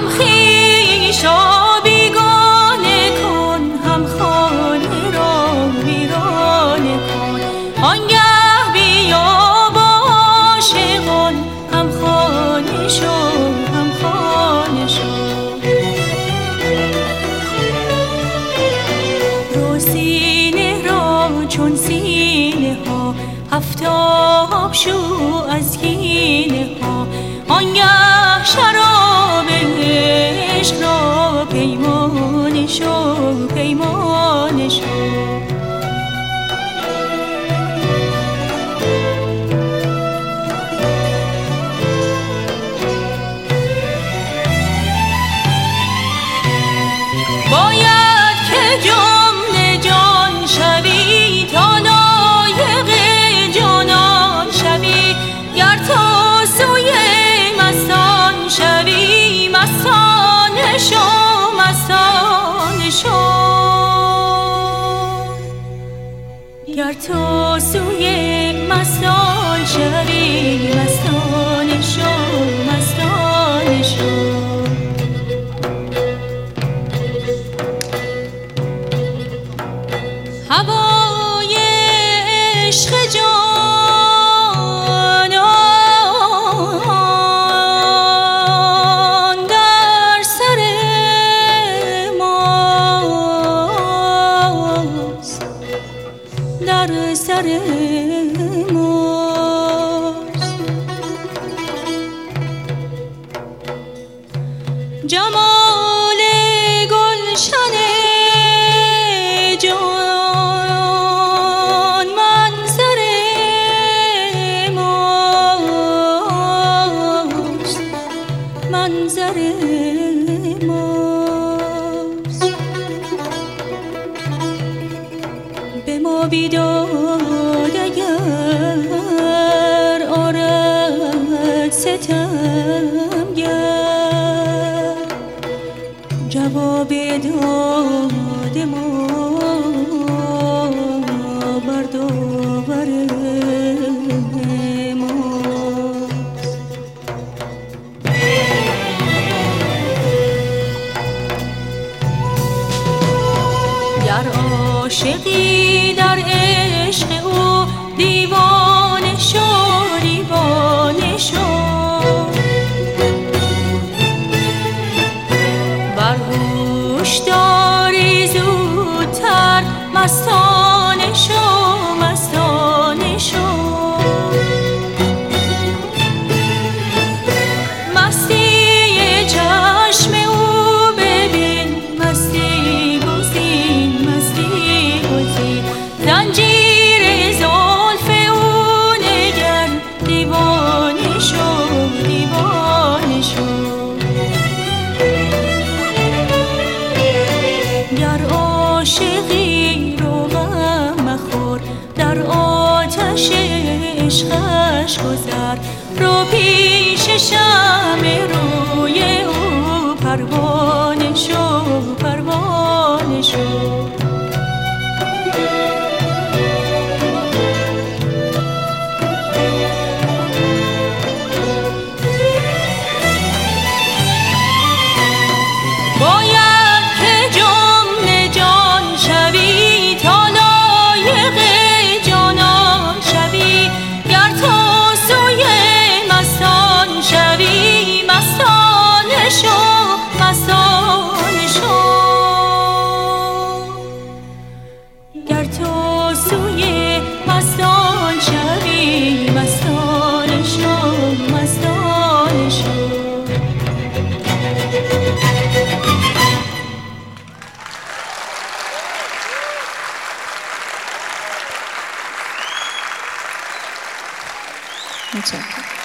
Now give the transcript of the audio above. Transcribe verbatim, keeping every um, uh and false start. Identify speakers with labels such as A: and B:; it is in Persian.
A: هم خویش و بیگانه کن، هم خانه را ویرانه کن. آنگه بیا با عاشقان، هم خانه شو هم خانه شو. رو سینه را چون سینه ها، هفتاب شو از کینه ها. آنگه شراب عشق را پیمانه شو پیمانه شو. باید که جمله جان شوی تا لایق جانان شوی. گر تو سوی مستان شوی، مستانه شو مستانه شو. گر تو سوی مستان شوی، مستانه شو مستانه شو. هوای عشق جانان در سر ماست، در سر ماست. جمال گلشن جان منظر ماست، منظر ماست. به ما بیداد اگر آرد ستمگر، جواب داد ما بردابر ماست. گر عاشقی در عشق او، دیوانه شو دیوانه شو. ور هوش داری زودتر، مستانه شو مستانه شو. مستی چشم او ببین، مستی گزین مستی گزین. زنجیر زلف او نگر، دیوانه شو دیوانه شو. گر عاشقی رو غم مخور، در آتش عشقش گذر. رو پیش شمع روی او، پروانه شو پروانه شو. باید که جمله جان شوی تا لایق جانان شوی. گر تو سوی مستان شوی، مستانه شو مستانه شو. گر تو سوی مستان شوی، مستانه شو مستانه شو.
B: متشکرم.